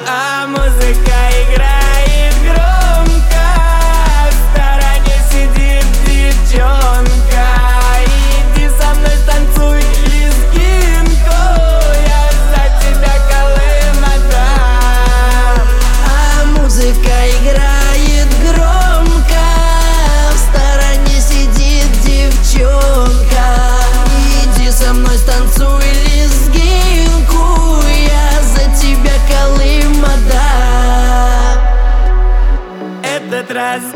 А музыка играет громко, в стороне сидит девчонка. Иди со мной станцуй лезгинку, я за тебя Колым отдам. А музыка играет громко, в стороне сидит девчонка. Иди со мной станцуй лезгинку, я за тебя Колым отдам. Этот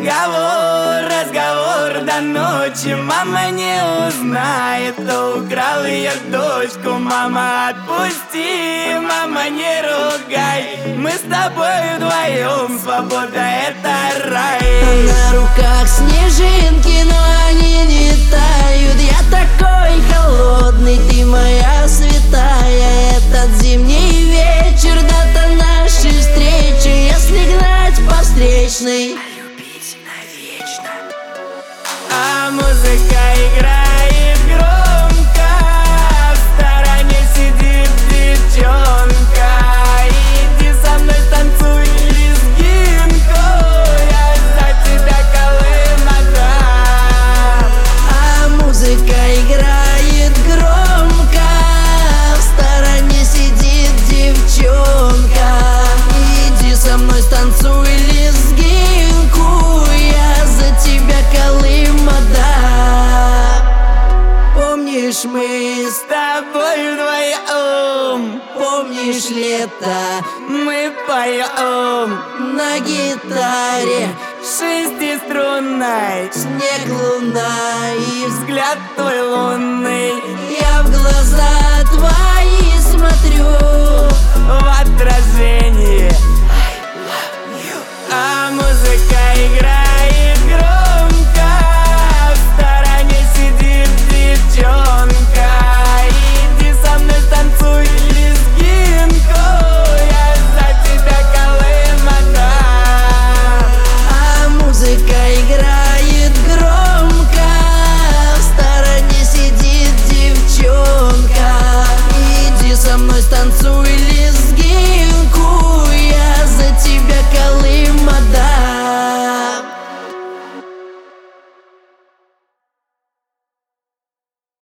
разговор до ночи. Мама не узнает, кто украл ее дочку. Мама, отпусти, мама, не ругай. Мы с тобой вдвоем, свобода — это рай. На руках снежинки, но они не тают. Я такой холодный, ты моя святая. Этот зимний вечер, дата нашей встречи. Если гнать по встречной, любить навечно. А музыка играет громко, в стороне сидит девчонка. Иди со мной станцуй лезгинку, я за тебя Колым отдам. А музыка играет громко, в стороне сидит девчонка. Иди со мной станцуй лезгинку, я за тебя Колым отдам. Помнишь, мы С тобой вдвоем, помнишь лето, мы поем на гитаре, шестиструнной. снег, луна и Взгляд твой лунный, я в глаза твои